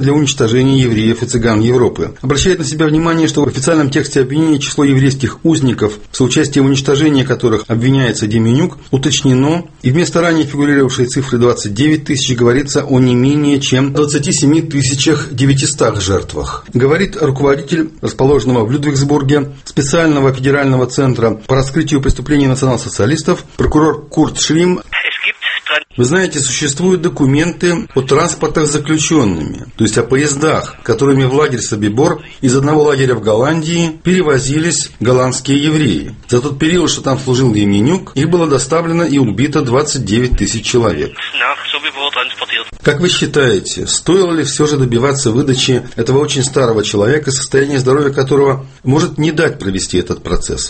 для уничтожения евреев и цыган Европы. Обращает на себя внимание, что в официальном тексте обвинения число еврейских узников, в соучастии в уничтожении которых обвиняется Деменюк, уточнено, и вместо ранее фигурировавшей цифры двадцать девять тысяч говорится о не менее чем двадцати семи тысячах девятистах жертвах. Говорит руководитель расположенного в Людвигсбурге специального федерального центра по раскрытию преступлений национал-социалистов прокурор Курт Шлим. Вы знаете, существуют документы о транспортах с заключенными, то есть о поездах, которыми в лагерь Собибор из одного лагеря в Голландии перевозились голландские евреи. За тот период, что там служил Деменюк, их было доставлено и убито двадцать девять тысяч человек. Как вы считаете, стоило ли все же добиваться выдачи этого очень старого человека, состояние здоровья которого может не дать провести этот процесс?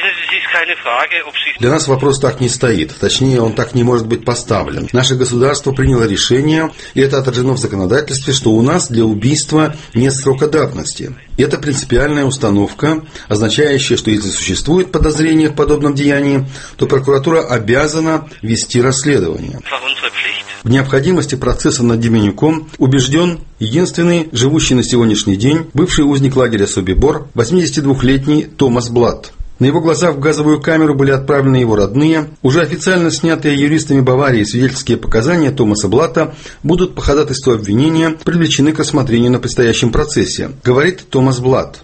Для нас вопрос так не стоит, точнее, он так не может быть поставлен. Наше государство приняло решение, и это отражено в законодательстве, что у нас для убийства нет срока давности. И это принципиальная установка, означающая, что если существует подозрение в подобном деянии, то прокуратура обязана вести расследование. В необходимости процесса над Деменюком убежден единственный живущий на сегодняшний день бывший узник лагеря Собибор, восьмидесятидвухлетний Томас Блат. На его глазах в газовую камеру были отправлены его родные. Уже официально снятые юристами Баварии свидетельские показания Томаса Блата будут по ходатайству обвинения привлечены к рассмотрению на предстоящем процессе. Говорит Томас Блат.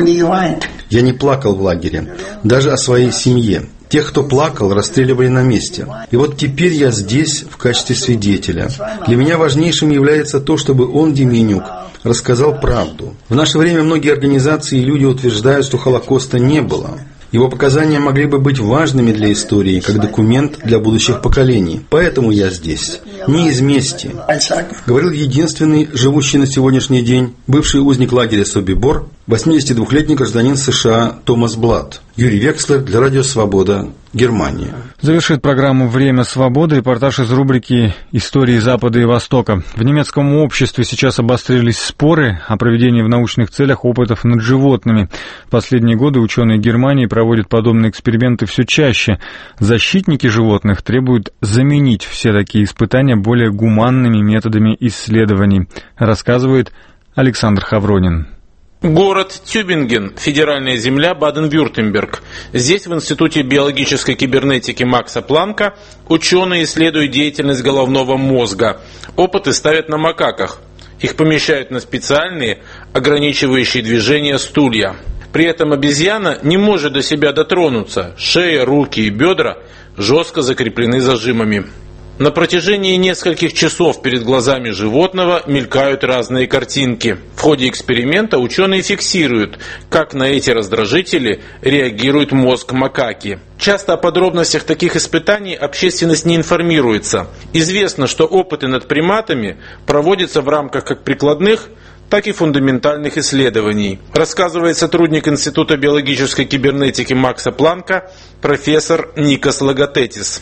«Я не плакал в лагере, даже о своей семье. Тех, кто плакал, расстреливали на месте. И вот теперь я здесь в качестве свидетеля. Для меня важнейшим является то, чтобы он, Деменюк, рассказал правду. В наше время многие организации и люди утверждают, что Холокоста не было. Его показания могли бы быть важными для истории, как документ для будущих поколений. Поэтому я здесь. Не из мести», — говорил единственный, живущий на сегодняшний день, бывший узник лагеря Собибор, восьмидесятидвухлетний гражданин США Томас Блат. Юрий Векслер для Радио Свобода, Германия. Завершит программу «Время свободы» репортаж из рубрики «Истории Запада и Востока». В немецком обществе сейчас обострились споры о проведении в научных целях опытов над животными. В последние годы ученые Германии проводят подобные эксперименты все чаще. Защитники животных требуют заменить все такие испытания более гуманными методами исследований, рассказывает Александр Хавронин. Город Тюбинген, федеральная земля Баден-Вюртемберг. Здесь в Институте биологической кибернетики Макса Планка ученые исследуют деятельность головного мозга. Опыты ставят на макаках. Их помещают на специальные, ограничивающие движение стулья. При этом обезьяна не может до себя дотронуться. Шея, руки и бедра жестко закреплены зажимами. На протяжении нескольких часов перед глазами животного мелькают разные картинки. В ходе эксперимента ученые фиксируют, как на эти раздражители реагирует мозг макаки. Часто о подробностях таких испытаний общественность не информируется. Известно, что опыты над приматами проводятся в рамках как прикладных, так и фундаментальных исследований, рассказывает сотрудник Института биологической кибернетики Макса Планка профессор Никос Логотетис.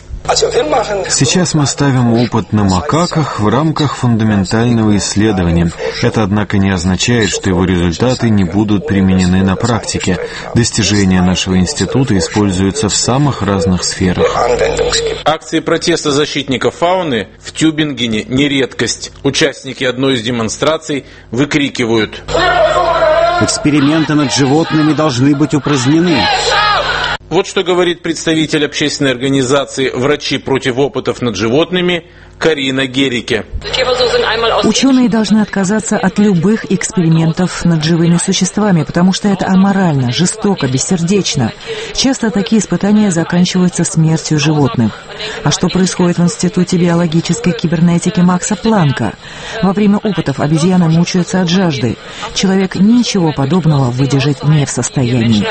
Сейчас мы ставим опыт на макаках в рамках фундаментального исследования. Это, однако, не означает, что его результаты не будут применены на практике. Достижения нашего института используются в самых разных сферах. Акции протеста защитников фауны в Тюбингене не редкость. Участники одной из демонстраций выкрикивают: «Эксперименты над животными должны быть упразднены». Вот что говорит представитель общественной организации «Врачи против опытов над животными» Карина Герике. Ученые должны отказаться от любых экспериментов над живыми существами, потому что это аморально, жестоко, бессердечно. Часто такие испытания заканчиваются смертью животных. А что происходит в Институте биологической кибернетики Макса Планка? Во время опытов обезьяны мучаются от жажды. Человек ничего подобного выдержать не в состоянии.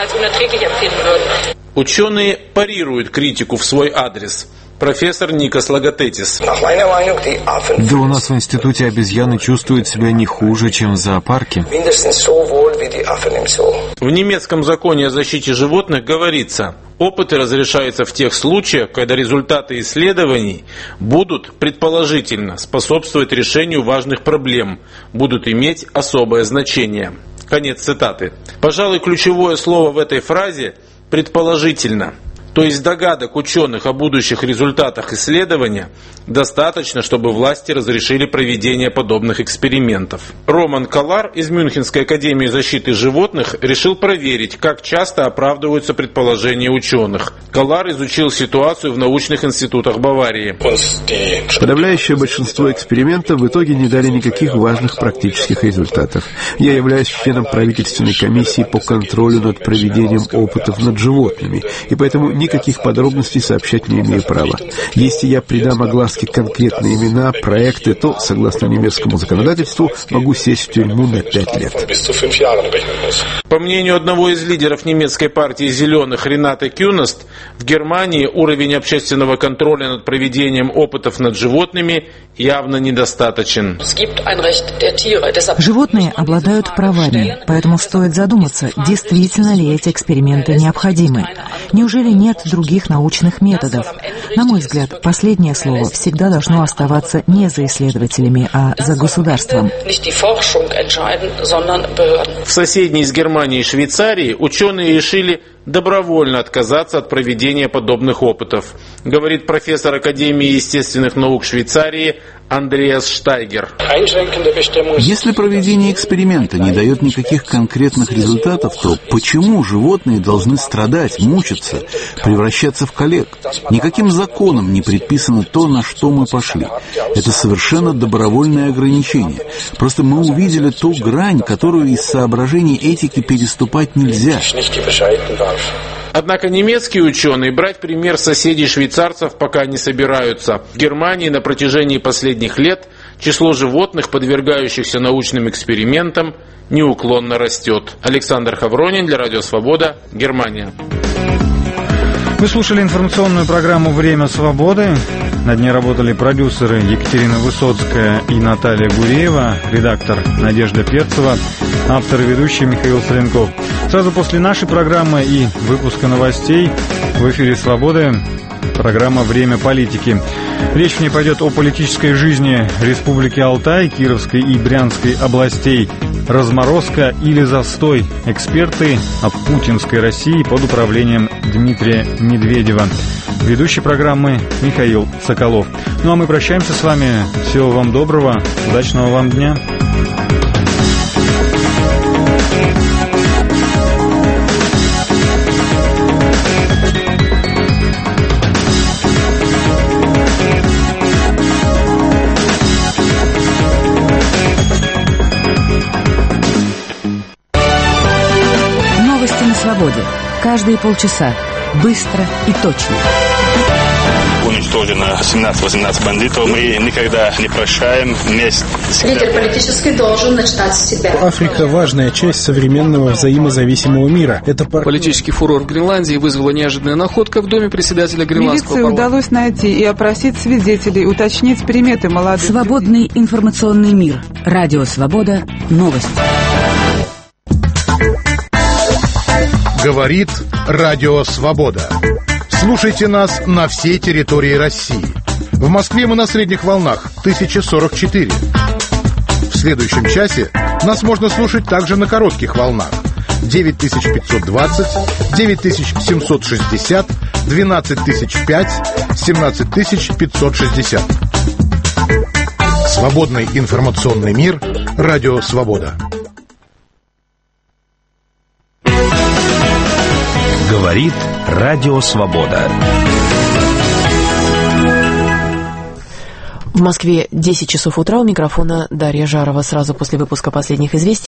Ученые парируют критику в свой адрес. Профессор Никос Логотетис. Да у нас в институте обезьяны чувствуют себя не хуже, чем в зоопарке. В немецком законе о защите животных говорится: опыты разрешаются в тех случаях, когда результаты исследований будут, предположительно, способствовать решению важных проблем, будут иметь особое значение. Конец цитаты. Пожалуй, ключевое слово в этой фразе – предположительно. то есть догадок ученых о будущих результатах исследования, достаточно, чтобы власти разрешили проведение подобных экспериментов. Роман Колар из Мюнхенской академии защиты животных решил проверить, как часто оправдываются предположения ученых. Колар изучил ситуацию в научных институтах Баварии. Подавляющее большинство экспериментов в итоге не дали никаких важных практических результатов. Я являюсь членом правительственной комиссии по контролю над проведением опытов над животными, и поэтому никаких подробностей сообщать не имею права. Если я придам огласке конкретные имена, проекты, то, согласно немецкому законодательству, могу сесть в тюрьму на пять лет. По мнению одного из лидеров немецкой партии «Зеленых» Рената Кюнест, в Германии уровень общественного контроля над проведением опытов над животными явно недостаточен. Животные обладают правами, поэтому стоит задуматься, действительно ли эти эксперименты необходимы. Неужели нет других научных методов? На мой взгляд, последнее слово всегда должно оставаться не за исследователями, а за государством. В соседней с Германией Швейцарии ученые решили добровольно отказаться от проведения подобных опытов, говорит профессор Академии естественных наук Швейцарии Андреас Штайгер. Если проведение эксперимента не дает никаких конкретных результатов, то почему животные должны страдать, мучиться, превращаться в коллег? Никаким законом не предписано то, на что мы пошли. Это совершенно добровольное ограничение. Просто мы увидели ту грань, которую из соображений этики переступать нельзя. Однако немецкие ученые брать пример соседей швейцарцев пока не собираются. В Германии на протяжении последних лет число животных, подвергающихся научным экспериментам, неуклонно растет. Александр Хавронин для Радио Свобода, Германия. Вы слушали информационную программу «Время свободы». Над ней работали продюсеры Екатерина Высоцкая и Наталья Гуреева, редактор Надежда Перцева, автор и ведущий Михаил Соленков. Сразу после нашей программы и выпуска новостей в эфире «Свободы» программа «Время политики». Речь в ней пойдет о политической жизни Республики Алтай, Кировской и Брянской областей. Разморозка или застой? Эксперты о путинской России под управлением Дмитрия Медведева. Ведущий программы Михаил Соколов. Ну а мы прощаемся с вами. Всего вам доброго, удачного вам дня. Новости на свободе. Каждые полчаса. Быстро и точно. Уничтожено семнадцать-восемнадцать бандитов. Мы никогда не прощаем. Месть всегда... Лидер политический должен начинать с себя. Африка – важная часть современного взаимозависимого мира. Это пар... Политический фурор в Гренландии вызвала неожиданная находка в доме председателя гренландского парламента. Милиции удалось найти и опросить свидетелей, уточнить приметы молодых. Свободный информационный мир. Радио Свобода. Новости. Говорит Радио Свобода. Слушайте нас на всей территории России. В Москве мы на средних волнах тысяча сорок четыре. В следующем часе нас можно слушать также на коротких волнах девять тысяч пятьсот двадцать, девять тысяч семьсот шестьдесят, двенадцать тысяч пять, семнадцать тысяч пятьсот шестьдесят. Свободный информационный мир. Радио Свобода. Говорит Радио Свобода. В Москве десять часов утра. У микрофона Дарья Жарова. Сразу после выпуска последних известий